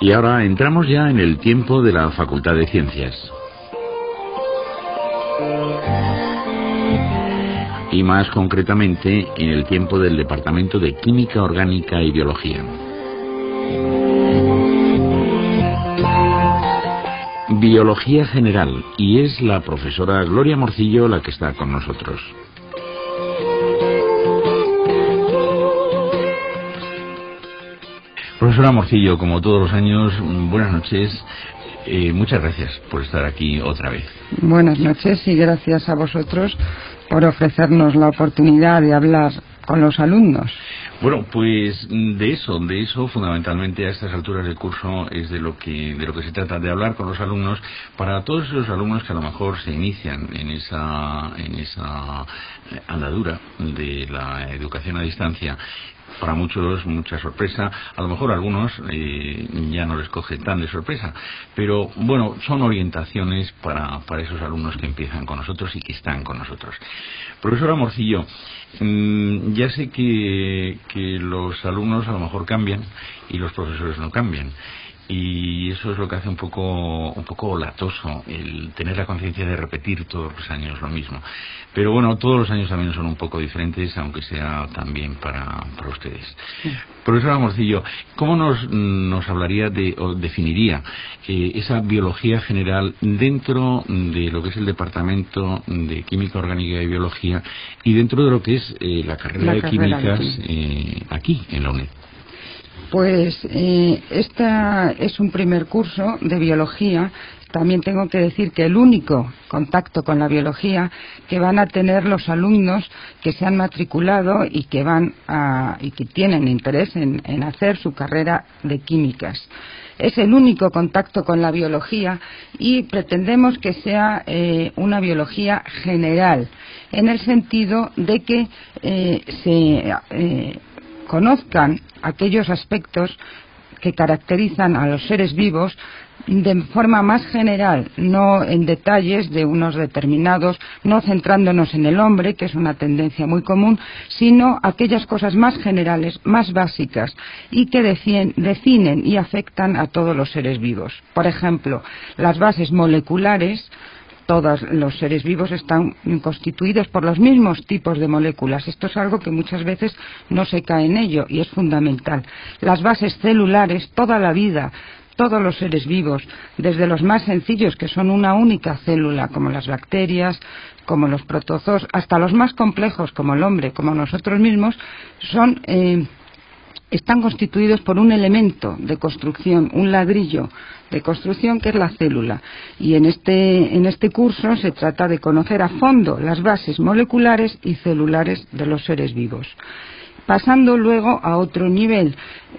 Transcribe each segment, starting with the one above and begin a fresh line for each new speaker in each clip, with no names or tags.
Y ahora entramos ya en el tiempo de la Facultad de Ciencias. Y más concretamente en el tiempo del Departamento de Química Orgánica y Biología. Biología general, y es la profesora Gloria Morcillo la que está con nosotros. Profesora Morcillo, como todos los años, buenas noches. Muchas gracias por estar aquí otra vez.
Buenas noches y gracias a vosotros por ofrecernos la oportunidad de hablar con los alumnos.
Bueno, pues de eso fundamentalmente a estas alturas del curso es de lo que se trata, de hablar con los alumnos, para todos esos alumnos que a lo mejor se inician en esa andadura de la educación a distancia. Para muchos mucha sorpresa, a lo mejor a algunos ya no les coge tan de sorpresa, pero bueno, son orientaciones para esos alumnos que empiezan con nosotros y que están con nosotros. Profesora Morcillo, ya sé que los alumnos a lo mejor cambian y los profesores no cambian. Y eso es lo que hace un poco latoso el tener la conciencia de repetir todos los años lo mismo. Pero bueno, todos los años también son un poco diferentes, aunque sea también para ustedes. Sí. Profesora Morcillo, ¿cómo nos hablaría o definiría esa biología general dentro de lo que es el Departamento de Química Orgánica y Biología y dentro de lo que es la carrera de Químicas aquí en la UNED?
Pues esta es un primer curso de biología. También tengo que decir que el único contacto con la biología que van a tener los alumnos que se han matriculado y que tienen interés en hacer su carrera de químicas. Es el único contacto con la biología y pretendemos que sea una biología general, en el sentido de que se conozcan aquellos aspectos que caracterizan a los seres vivos de forma más general, no en detalles de unos determinados, no centrándonos en el hombre, que es una tendencia muy común, sino aquellas cosas más generales, más básicas y que definen y afectan a todos los seres vivos. Por ejemplo, las bases moleculares. Todos los seres vivos están constituidos por los mismos tipos de moléculas. Esto es algo que muchas veces no se cae en ello y es fundamental. Las bases celulares, toda la vida, todos los seres vivos, desde los más sencillos, que son una única célula, como las bacterias, como los protozoos, hasta los más complejos, como el hombre, como nosotros mismos, están constituidos por un elemento de construcción, un ladrillo de construcción que es la célula. Y en este curso se trata de conocer a fondo las bases moleculares y celulares de los seres vivos. Pasando luego a otro nivel,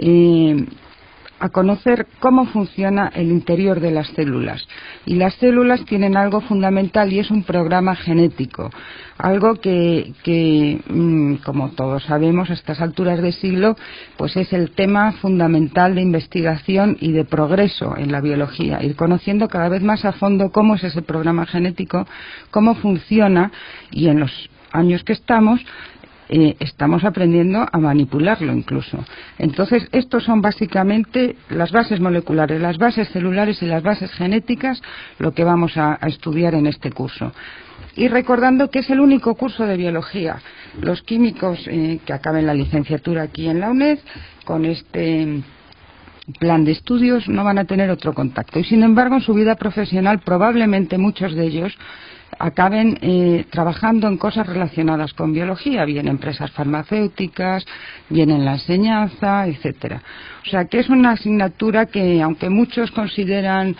a conocer cómo funciona el interior de las células. Y las células tienen algo fundamental y es un programa genético, algo que como todos sabemos a estas alturas de siglo, pues es el tema fundamental de investigación y de progreso en la biología, ir conociendo cada vez más a fondo cómo es ese programa genético, cómo funciona, y en los años que estamos aprendiendo a manipularlo incluso. Entonces, estos son básicamente las bases moleculares, las bases celulares y las bases genéticas, lo que vamos a estudiar en este curso. Y recordando que es el único curso de biología. Los químicos que acaben la licenciatura aquí en la UNED, con este plan de estudios, no van a tener otro contacto. Y sin embargo, en su vida profesional, probablemente muchos de ellos acaben trabajando en cosas relacionadas con biología, bien en empresas farmacéuticas, bien en la enseñanza, etcétera. O sea que es una asignatura que, aunque muchos consideran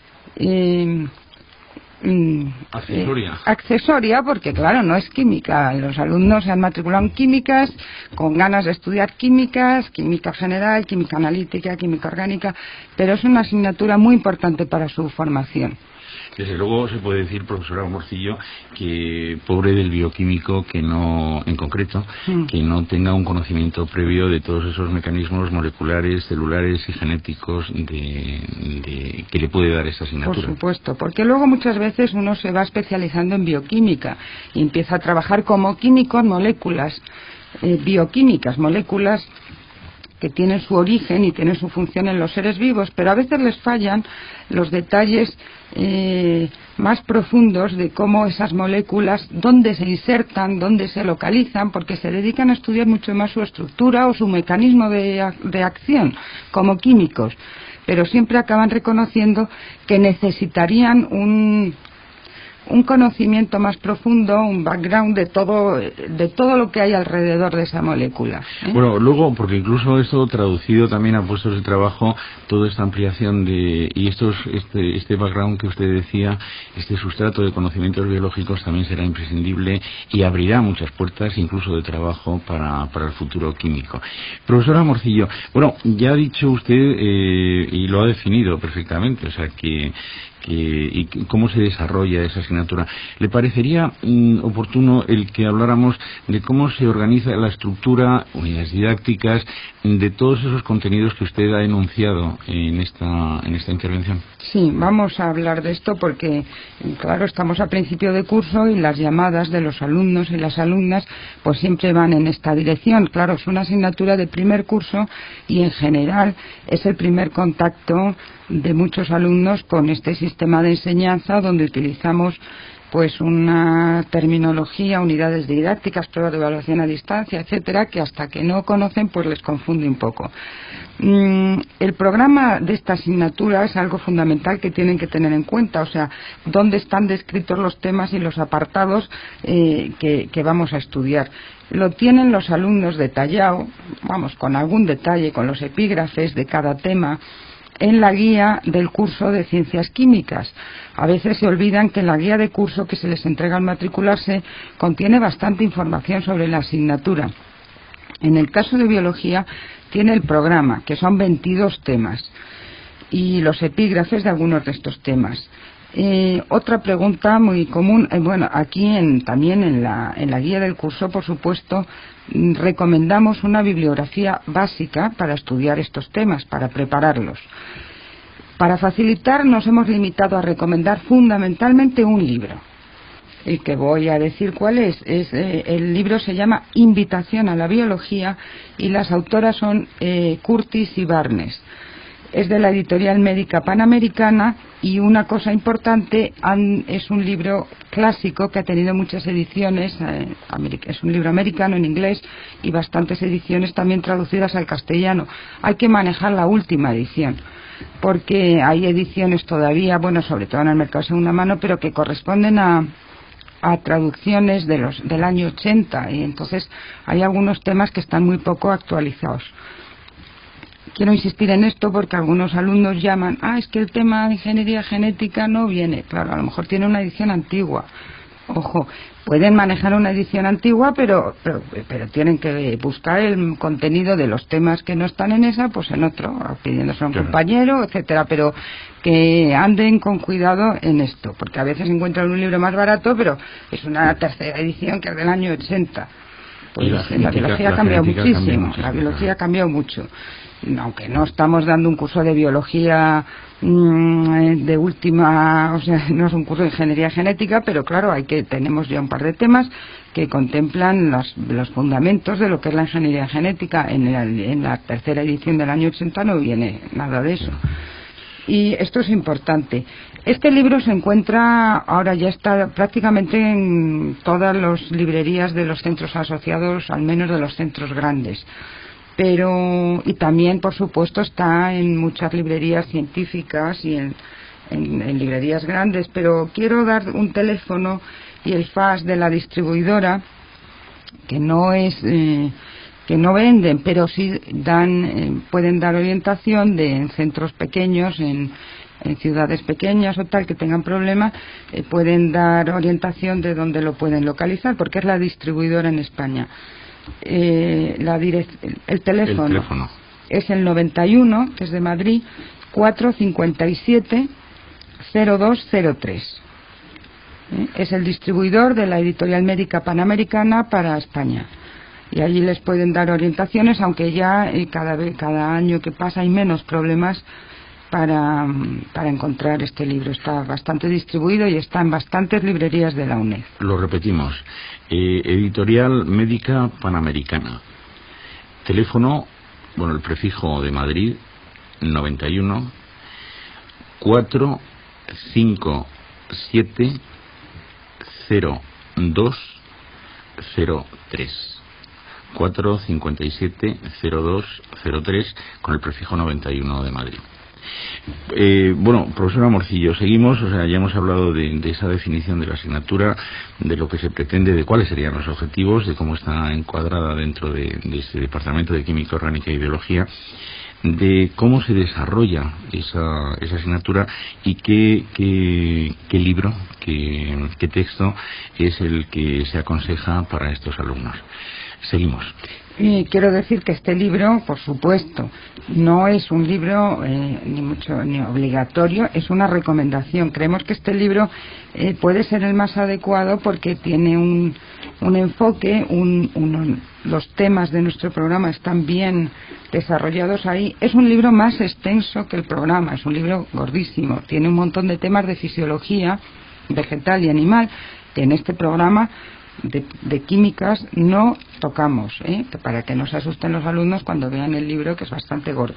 accesoria, porque claro, no es química. Los alumnos se han matriculado en químicas con ganas de estudiar químicas, química general, química analítica, química orgánica, pero es una asignatura muy importante para su formación.
Desde luego se puede decir, profesora Morcillo, que pobre del bioquímico que no, en concreto, que no tenga un conocimiento previo de todos esos mecanismos moleculares, celulares y genéticos que le puede dar esa asignatura.
Por supuesto, porque luego muchas veces uno se va especializando en bioquímica y empieza a trabajar como químico en moléculas bioquímicas, moléculas que tienen su origen y tienen su función en los seres vivos, pero a veces les fallan los detalles más profundos de cómo esas moléculas, dónde se insertan, dónde se localizan, porque se dedican a estudiar mucho más su estructura o su mecanismo de acción como químicos, pero siempre acaban reconociendo que necesitarían un conocimiento más profundo, un background de todo lo que hay alrededor de esa molécula.
Bueno, luego, porque incluso esto traducido también a puestos de trabajo, toda esta ampliación y este background que usted decía, este sustrato de conocimientos biológicos también será imprescindible y abrirá muchas puertas incluso de trabajo para el futuro químico. Profesora Morcillo, bueno, ya ha dicho usted y lo ha definido perfectamente, o sea y cómo se desarrolla esa asignatura. ¿Le parecería oportuno el que habláramos de cómo se organiza la estructura, unidades didácticas, de todos esos contenidos que usted ha enunciado en esta intervención?
Sí, vamos a hablar de esto porque, claro, estamos a principio de curso y las llamadas de los alumnos y las alumnas pues siempre van en esta dirección. Claro, es una asignatura de primer curso y en general es el primer contacto de muchos alumnos con este sistema de enseñanza donde utilizamos pues una terminología, unidades didácticas, pruebas de evaluación a distancia, etcétera, que hasta que no conocen pues les confunde un poco. El programa de esta asignatura es algo fundamental que tienen que tener en cuenta, o sea, dónde están descritos los temas y los apartados que vamos a estudiar. Lo tienen los alumnos detallado, vamos, con algún detalle, con los epígrafes de cada tema, en la guía del curso de Ciencias Químicas. A veces se olvidan que la guía de curso que se les entrega al matricularse contiene bastante información sobre la asignatura. En el caso de Biología tiene el programa, que son 22 temas, y los epígrafes de algunos de estos temas. Otra pregunta muy común, bueno, aquí también en la guía del curso, por supuesto, recomendamos una bibliografía básica para estudiar estos temas, para prepararlos. Para facilitar, nos hemos limitado a recomendar fundamentalmente un libro. El que voy a decir cuál es. El libro se llama Invitación a la Biología y las autoras son Curtis y Barnes. Es de la editorial médica Panamericana y una cosa importante, es un libro clásico que ha tenido muchas ediciones, es un libro americano en inglés y bastantes ediciones también traducidas al castellano. Hay que manejar la última edición porque hay ediciones todavía, bueno, sobre todo en el mercado de segunda mano, pero que corresponden a traducciones del año 80 y entonces hay algunos temas que están muy poco actualizados. Quiero insistir en esto porque algunos alumnos llaman, es que el tema de ingeniería genética no viene. Claro, a lo mejor tiene una edición antigua. Ojo, pueden manejar una edición antigua, pero tienen que buscar el contenido de los temas que no están en esa, pues en otro, pidiéndose a un compañero, etcétera, pero que anden con cuidado en esto, porque a veces encuentran un libro más barato, pero es una tercera edición que es del año 80. Pues la biología ha cambiado muchísimo, la biología ha cambiado mucho. Aunque no estamos dando un curso de biología de última, o sea, no es un curso de ingeniería genética, pero claro, tenemos ya un par de temas que contemplan los fundamentos de lo que es la ingeniería genética. En la tercera edición del año 80 no viene nada de eso. Y esto es importante. Este libro se encuentra, ahora ya está prácticamente en todas las librerías de los centros asociados, al menos de los centros grandes. Y también, por supuesto, está en muchas librerías científicas y en librerías grandes, pero quiero dar un teléfono y el fax de la distribuidora, que no venden, pero sí pueden dar orientación en centros pequeños, en ciudades pequeñas o tal que tengan problemas, pueden dar orientación de dónde lo pueden localizar, porque es la distribuidora en España. El teléfono es el 91, que es de Madrid, 457 0203. Es el distribuidor de la editorial médica Panamericana para España. Y allí les pueden dar orientaciones, aunque ya cada año que pasa hay menos problemas para encontrar este libro. Está bastante distribuido y está en bastantes librerías de la UNED.
Lo repetimos, editorial médica Panamericana. Teléfono bueno, el prefijo de Madrid, 91 4 5 7 0 2 0 3. 457 02 03 con el prefijo 91 de Madrid. Bueno, profesora Morcillo, seguimos, o sea, ya hemos hablado de esa definición de la asignatura, de lo que se pretende, de cuáles serían los objetivos, de cómo está encuadrada dentro de este departamento de Química Orgánica y Biología, de cómo se desarrolla esa asignatura y qué libro, qué texto es el que se aconseja para estos alumnos. Seguimos.
Y quiero decir que este libro, por supuesto, no es un libro ni obligatorio, es una recomendación. Creemos que este libro puede ser el más adecuado porque tiene un enfoque, los temas de nuestro programa están bien desarrollados ahí. Es un libro más extenso que el programa, es un libro gordísimo, tiene un montón de temas de fisiología vegetal y animal que en este programa de químicas no tocamos, para que no se asusten los alumnos cuando vean el libro, que es bastante gordo.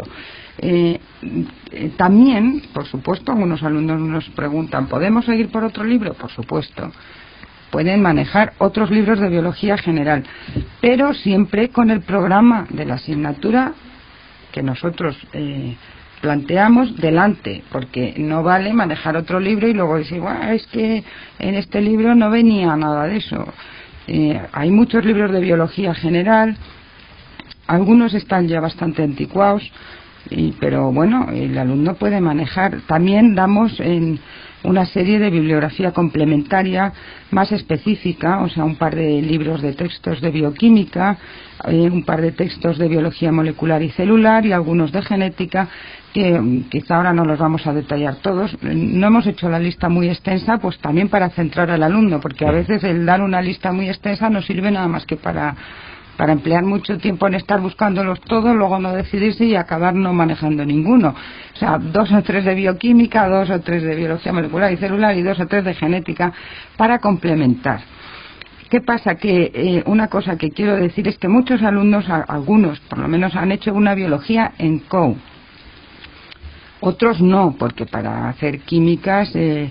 También, por supuesto, algunos alumnos nos preguntan, ¿podemos seguir por otro libro? Por supuesto. Pueden manejar otros libros de biología general, pero siempre con el programa de la asignatura que nosotros planteamos delante, porque no vale manejar otro libro y luego decir, bueno, es que en este libro no venía nada de eso. Hay muchos libros de biología general, algunos están ya bastante anticuados, pero bueno, el alumno puede manejar. También damos en una serie de bibliografía complementaria más específica, o sea, un par de libros de textos de bioquímica, un par de textos de biología molecular y celular y algunos de genética, que quizá ahora no los vamos a detallar todos. No hemos hecho la lista muy extensa, pues también para centrar al alumno, porque a veces el dar una lista muy extensa no sirve nada más que para emplear mucho tiempo en estar buscándolos todos, luego no decidirse y acabar no manejando ninguno. O sea, 2 o 3 de bioquímica, 2 o 3 de biología molecular y celular y 2 o 3 de genética para complementar. ¿Qué pasa? Que una cosa que quiero decir es que muchos alumnos, algunos por lo menos, han hecho una biología en COU. Otros no, porque para hacer químicas en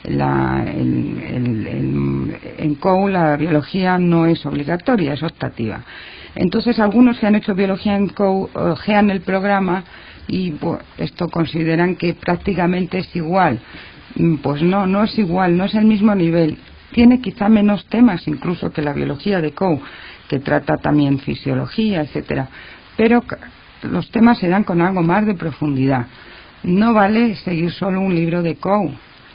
COU la biología no es obligatoria, es optativa. Entonces algunos que han hecho biología en COU ojean el programa y pues, esto consideran que prácticamente es igual. Pues no es igual, no es el mismo nivel. Tiene quizá menos temas incluso que la biología de COU, que trata también fisiología, etcétera. Pero los temas se dan con algo más de profundidad. No vale seguir solo un libro de COU.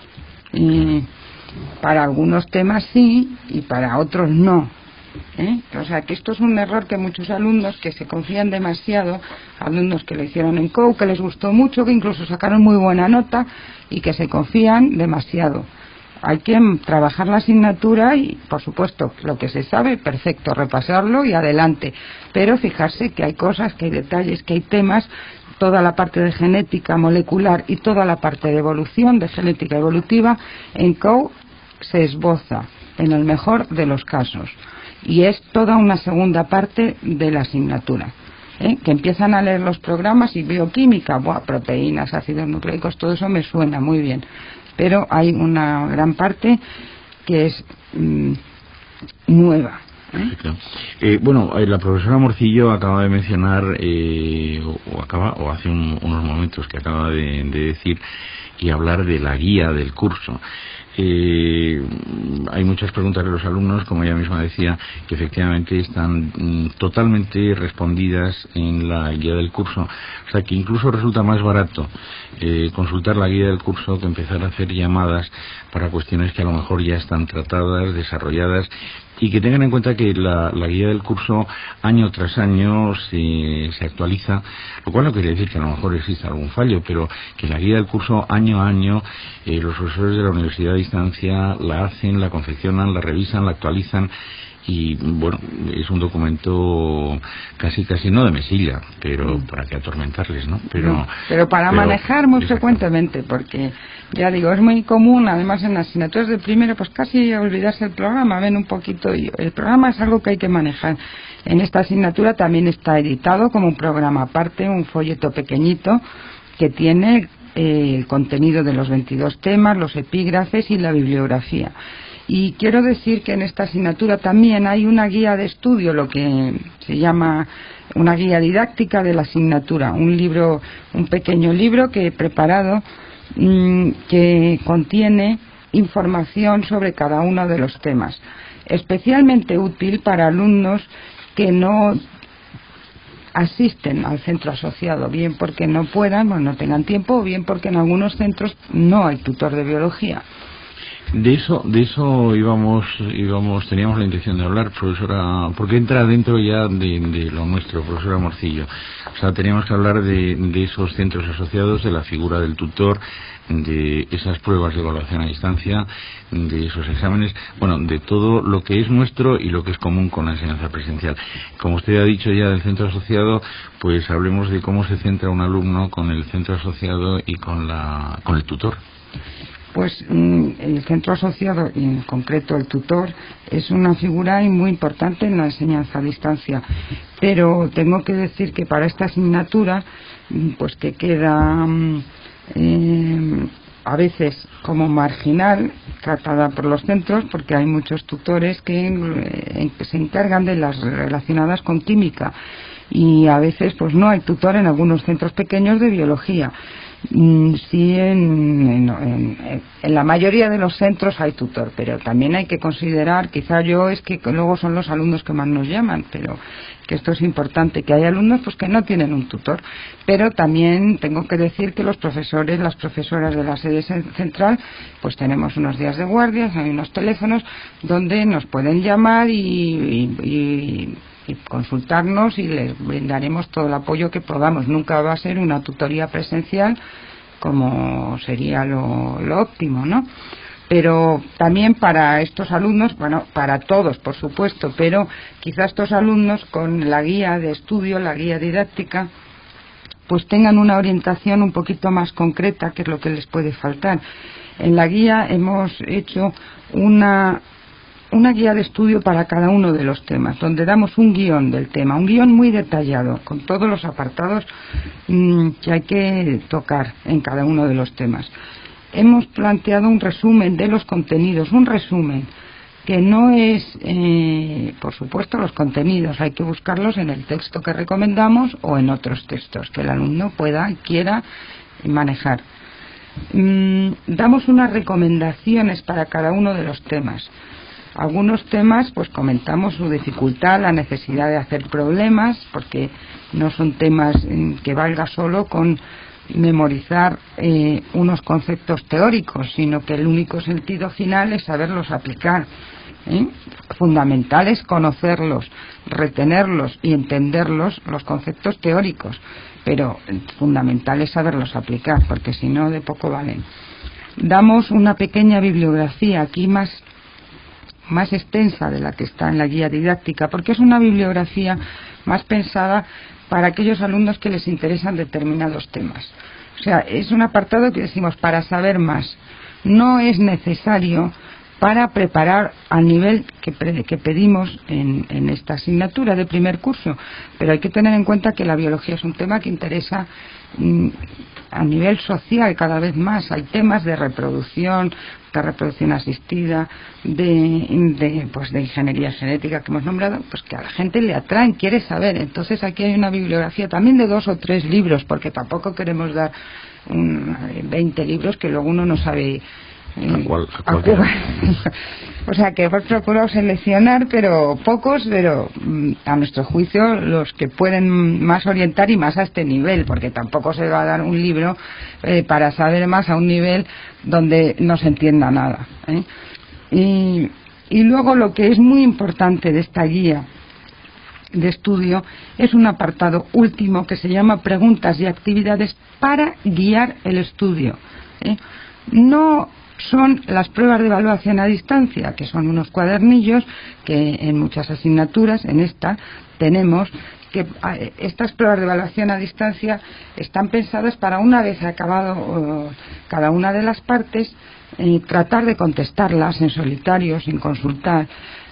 Para algunos temas sí y para otros no. O sea que esto es un error que muchos alumnos que se confían demasiado, alumnos que lo hicieron en COU, que les gustó mucho, que incluso sacaron muy buena nota y que se confían demasiado. Hay que trabajar la asignatura y, por supuesto, lo que se sabe, perfecto, repasarlo y adelante. Pero fijarse que hay cosas, que hay detalles, que hay temas, toda la parte de genética molecular y toda la parte de evolución, de genética evolutiva, en COU se esboza, en el mejor de los casos. Y es toda una segunda parte de la asignatura. Que empiezan a leer los programas y bioquímica, proteínas, ácidos nucleicos, todo eso me suena muy bien. Pero hay una gran parte que es nueva.
Bueno, la profesora Morcillo acaba de mencionar, o hace unos momentos que acaba de decir y hablar de la guía del curso. Hay muchas preguntas de los alumnos, como ella misma decía, que efectivamente están totalmente respondidas en la guía del curso. O sea que incluso resulta más barato consultar la guía del curso que empezar a hacer llamadas para cuestiones que a lo mejor ya están tratadas, desarrolladas, y que tengan en cuenta que la guía del curso año tras año se actualiza, lo cual no quiere decir que a lo mejor exista algún fallo, pero que la guía del curso año a año los profesores de la Universidad de Distancia la hacen, la confeccionan, la revisan, la actualizan, y bueno, es un documento casi no de mesilla, pero para que atormentarles, ¿no?
Pero para manejar muy frecuentemente, porque ya digo, es muy común, además en las asignaturas de primero, pues casi olvidarse el programa, ven un poquito, y el programa es algo que hay que manejar. En esta asignatura también está editado como un programa aparte, un folleto pequeñito que tiene el contenido de los 22 temas, los epígrafes y la bibliografía. Y quiero decir que en esta asignatura también hay una guía de estudio, lo que se llama una guía didáctica de la asignatura, un pequeño libro que he preparado que contiene información sobre cada uno de los temas, especialmente útil para alumnos que no asisten al centro asociado, bien porque no puedan, no tengan tiempo, o bien porque en algunos centros no hay tutor de biología.
De eso teníamos la intención de hablar, profesora, porque entra dentro ya de lo nuestro, profesora Morcillo. O sea, teníamos que hablar de esos centros asociados, de la figura del tutor, de esas pruebas de evaluación a distancia, de esos exámenes, bueno, de todo lo que es nuestro y lo que es común con la enseñanza presencial. Como usted ha dicho ya del centro asociado, pues hablemos de cómo se centra un alumno con el centro asociado y con el tutor.
Pues el centro asociado, y en concreto el tutor, es una figura muy importante en la enseñanza a distancia. Pero tengo que decir que para esta asignatura, pues que queda a veces como marginal, tratada por los centros, porque hay muchos tutores que se encargan de las relacionadas con química. Y a veces pues no hay tutor en algunos centros pequeños de biología. Sí, en la mayoría de los centros hay tutor, pero también hay que considerar, quizá es que luego son los alumnos que más nos llaman, pero que esto es importante, que hay alumnos pues que no tienen un tutor, pero también tengo que decir que los profesores, las profesoras de la sede central, pues tenemos unos días de guardias, hay unos teléfonos donde nos pueden llamar y consultarnos y les brindaremos todo el apoyo que podamos. Nunca va a ser una tutoría presencial como sería lo óptimo, ¿no? Pero también para estos alumnos, bueno, para todos por supuesto, pero quizás estos alumnos con la guía de estudio, la guía didáctica, pues tengan una orientación un poquito más concreta, que es lo que les puede faltar. En la guía hemos hecho una guía de estudio para cada uno de los temas, donde damos un guión del tema, un guión muy detallado, con todos los apartados que hay que tocar en cada uno de los temas. Hemos planteado un resumen de los contenidos, un resumen que no es, por supuesto, los contenidos, hay que buscarlos en el texto que recomendamos o en otros textos que el alumno pueda y quiera manejar. Damos unas recomendaciones para cada uno de los temas. Algunos temas pues comentamos su dificultad, la necesidad de hacer problemas, porque no son temas que valga solo con memorizar unos conceptos teóricos, sino que el único sentido final es saberlos aplicar. Fundamental es conocerlos, retenerlos y entenderlos, los conceptos teóricos, pero fundamental es saberlos aplicar, porque si no de poco valen. Damos una pequeña bibliografía aquí más extensa de la que está en la guía didáctica, porque es una bibliografía más pensada para aquellos alumnos que les interesan determinados temas. O sea, es un apartado que decimos para saber más. No es necesario para preparar al nivel que pedimos en esta asignatura de primer curso, pero hay que tener en cuenta que la biología es un tema que interesa a nivel social cada vez más. Hay temas de reproducción asistida, de ingeniería genética que hemos nombrado, pues que a la gente le atraen, quiere saber. Entonces aquí hay una bibliografía también de 2 o 3 libros, porque tampoco queremos dar 20 libros que luego uno no sabe a cuál. O sea que hemos procurado seleccionar, pero pocos, pero a nuestro juicio los que pueden más orientar y más a este nivel, porque tampoco se va a dar un libro para saber más a un nivel donde no se entienda nada, y luego lo que es muy importante de esta guía de estudio es un apartado último que se llama preguntas y actividades para guiar el estudio. No son las pruebas de evaluación a distancia, que son unos cuadernillos que en muchas asignaturas, en esta, tenemos que estas pruebas de evaluación a distancia están pensadas para, una vez acabado cada una de las partes, tratar de contestarlas en solitario, sin consultar,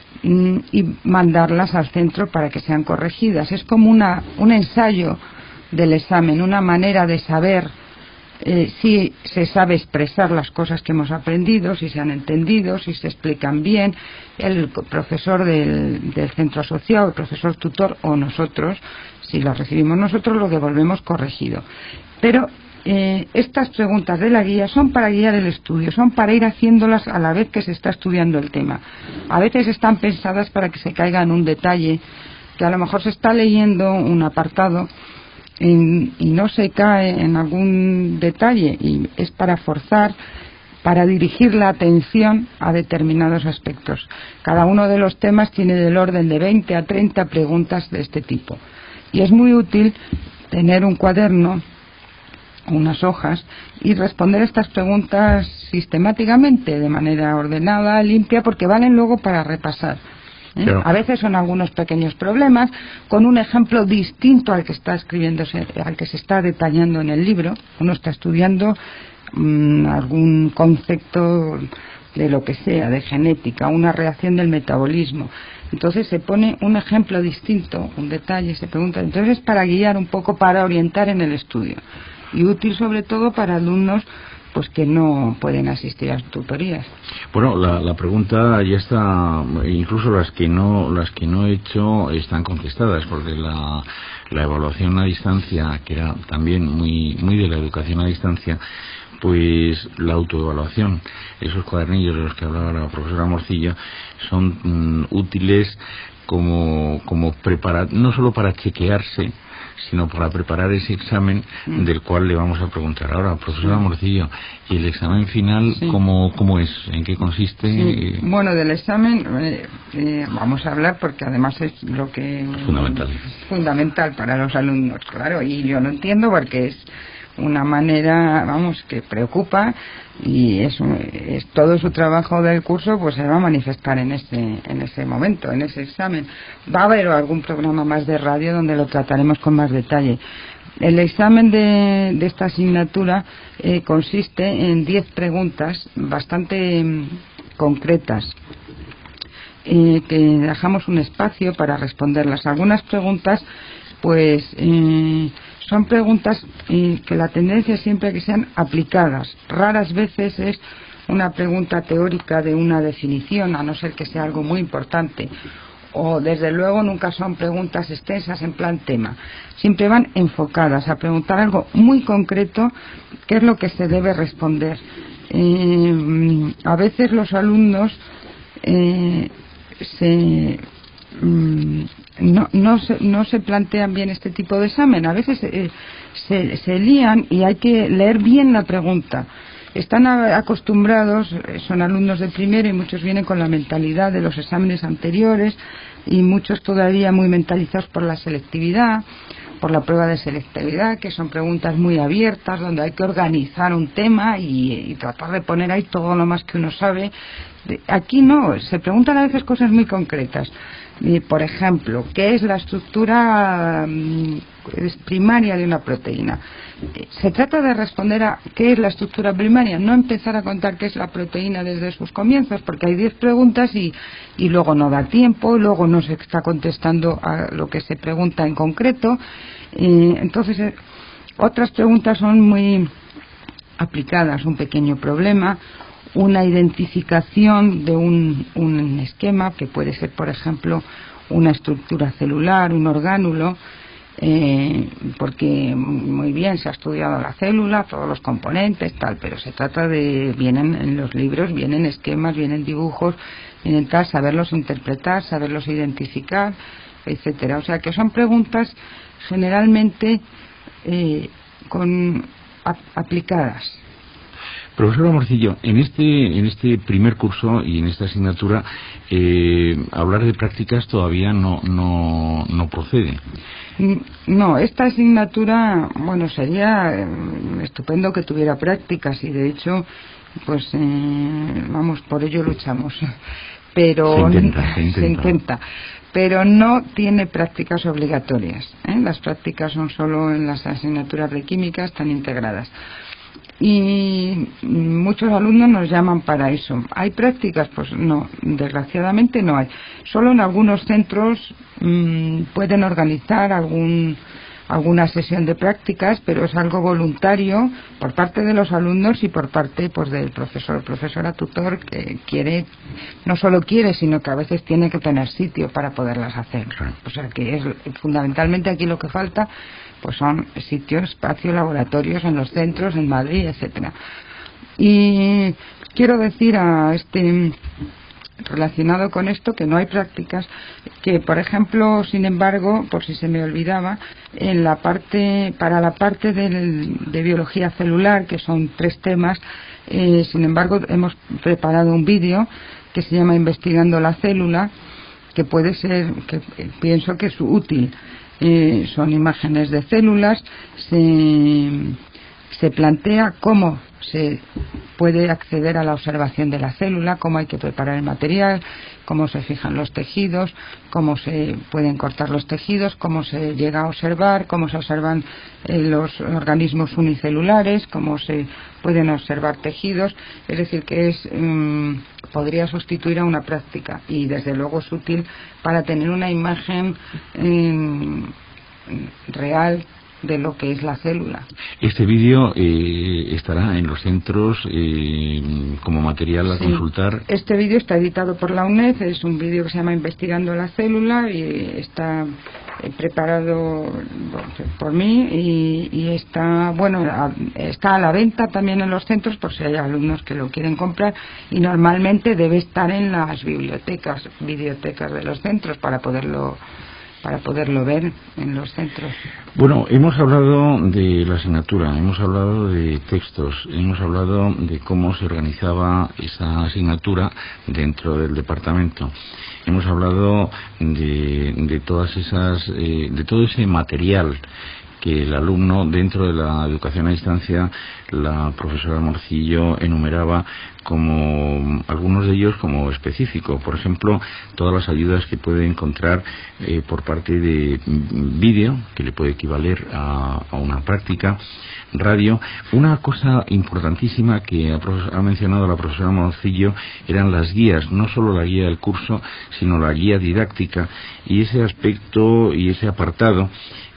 y mandarlas al centro para que sean corregidas. Es como un ensayo del examen, una manera de saber si se sabe expresar las cosas que hemos aprendido, si se han entendido, si se explican bien. El profesor del centro asociado, el profesor tutor o nosotros, si las recibimos nosotros, lo devolvemos corregido. Pero estas preguntas de la guía son para guiar el estudio, son para ir haciéndolas a la vez que se está estudiando el tema. A veces están pensadas para que se caiga en un detalle, que a lo mejor se está leyendo un apartado y no se cae en algún detalle, y es para forzar, para dirigir la atención a determinados aspectos. Cada uno de los temas tiene del orden de 20 a 30 preguntas de este tipo, y es muy útil tener un cuaderno, unas hojas, y responder estas preguntas sistemáticamente, de manera ordenada, limpia, porque valen luego para repasar. Claro. A veces son algunos pequeños problemas con un ejemplo distinto al que está escribiéndose, al que se está detallando en el libro. Uno está estudiando algún concepto de lo que sea, de genética, una reacción del metabolismo. Entonces se pone un ejemplo distinto, un detalle, se pregunta. Entonces es para guiar un poco, para orientar en el estudio, y útil sobre todo para alumnos pues que no pueden asistir a las tutorías.
Bueno, la pregunta ya está, incluso las que no he hecho están contestadas, porque la evaluación a distancia, que era también muy de la educación a distancia, pues la autoevaluación, esos cuadernillos de los que hablaba la profesora Morcillo, son útiles como preparar, no solo para chequearse, sino para preparar ese examen del cual le vamos a preguntar ahora, profesora Morcillo. ¿Y el examen final cómo es? ¿En qué consiste?
Sí. Bueno, del examen vamos a hablar, porque además es lo que es fundamental para los alumnos, claro, y yo lo entiendo porque es una manera, vamos, que preocupa, y es todo su trabajo del curso, pues se va a manifestar en ese momento, en ese examen. Va a haber algún programa más de radio donde lo trataremos con más detalle. El examen de esta asignatura consiste en 10 preguntas bastante concretas, que dejamos un espacio para responderlas. Algunas preguntas, pues son preguntas que la tendencia es siempre que sean aplicadas. Raras veces es una pregunta teórica de una definición, a no ser que sea algo muy importante. O desde luego nunca son preguntas extensas en plan tema. Siempre van enfocadas a preguntar algo muy concreto, qué es lo que se debe responder. A veces los alumnos no se plantean bien este tipo de examen. A veces se lían y hay que leer bien la pregunta. Están acostumbrados, son alumnos de primero y muchos vienen con la mentalidad de los exámenes anteriores, y muchos todavía muy mentalizados por la selectividad, por la prueba de selectividad, que son preguntas muy abiertas, donde hay que organizar un tema y tratar de poner ahí todo lo más que uno sabe. Aquí no, se preguntan a veces cosas muy concretas. Por ejemplo, ¿qué es la estructura primaria de una proteína? Se trata de responder a qué es la estructura primaria, no empezar a contar qué es la proteína desde sus comienzos, porque hay 10 preguntas y luego no da tiempo, y luego no se está contestando a lo que se pregunta en concreto. Entonces, otras preguntas son muy aplicadas, un pequeño problema, una identificación de un esquema, que puede ser, por ejemplo, una estructura celular, un orgánulo, porque muy bien se ha estudiado la célula, todos los componentes, tal, pero se trata de, vienen en los libros, vienen esquemas, vienen dibujos, vienen tal, saberlos interpretar, saberlos identificar, etcétera. O sea que son preguntas generalmente aplicadas.
Profesora Morcillo, en este primer curso y en esta asignatura, hablar de prácticas todavía no procede.
No, esta asignatura, bueno, sería estupendo que tuviera prácticas, y de hecho pues vamos, por ello luchamos. Pero
se intenta.
Pero no tiene prácticas obligatorias, ¿eh? Las prácticas son solo en las asignaturas de química, están integradas. Y muchos alumnos nos llaman para eso. ¿Hay prácticas? Pues no, desgraciadamente no hay. Solo en algunos centros pueden organizar alguna sesión de prácticas, pero es algo voluntario por parte de los alumnos y por parte pues del profesor, profesora tutor, que quiere, no solo quiere, sino que a veces tiene que tener sitio para poderlas hacer. O sea que es fundamentalmente aquí lo que falta, pues son sitios, espacios, laboratorios en los centros, en Madrid, etcétera. Y quiero decir relacionado con esto, que no hay prácticas, que por ejemplo, sin embargo, por si se me olvidaba, para la parte de biología celular, que son 3 temas, sin embargo hemos preparado un vídeo que se llama Investigando la célula, que puede ser, que pienso que es útil. Son imágenes de células, se plantea cómo se puede acceder a la observación de la célula, cómo hay que preparar el material, cómo se fijan los tejidos, cómo se pueden cortar los tejidos, cómo se llega a observar, cómo se observan los organismos unicelulares, cómo se pueden observar tejidos. Es decir, que podría sustituir a una práctica y desde luego es útil para tener una imagen real de lo que es la célula.
Este vídeo estará en los centros como material a consultar.
Este vídeo está editado por la UNED, es un vídeo que se llama Investigando la célula y está preparado por mí y está a la venta también en los centros por si hay alumnos que lo quieren comprar, y normalmente debe estar en las bibliotecas de los centros para poderlo ver en los centros.
Bueno, hemos hablado de la asignatura, hemos hablado de textos, hemos hablado de cómo se organizaba esa asignatura dentro del departamento. Hemos hablado de todas esas, de todo ese material que el alumno, dentro de la educación a distancia, la profesora Morcillo enumeraba como algunos de ellos como específico. Por ejemplo, todas las ayudas que puede encontrar por parte de vídeo, que le puede equivaler a una práctica, radio. Una cosa importantísima que ha mencionado la profesora Morcillo eran las guías, no solo la guía del curso, sino la guía didáctica, y ese aspecto y ese apartado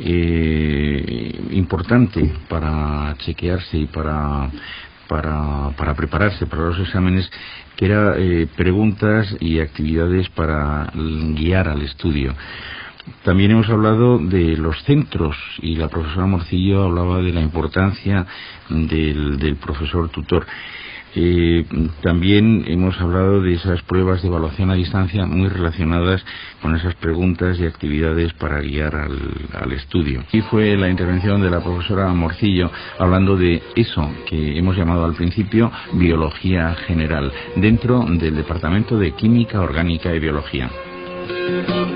importante para chequearse y para prepararse para los exámenes, que era preguntas y actividades para guiar al estudio. También hemos hablado de los centros y la profesora Morcillo hablaba de la importancia del profesor tutor. También hemos hablado de esas pruebas de evaluación a distancia muy relacionadas con esas preguntas y actividades para guiar al estudio. Y fue la intervención de la profesora Morcillo hablando de eso que hemos llamado al principio biología general dentro del departamento de química orgánica y biología.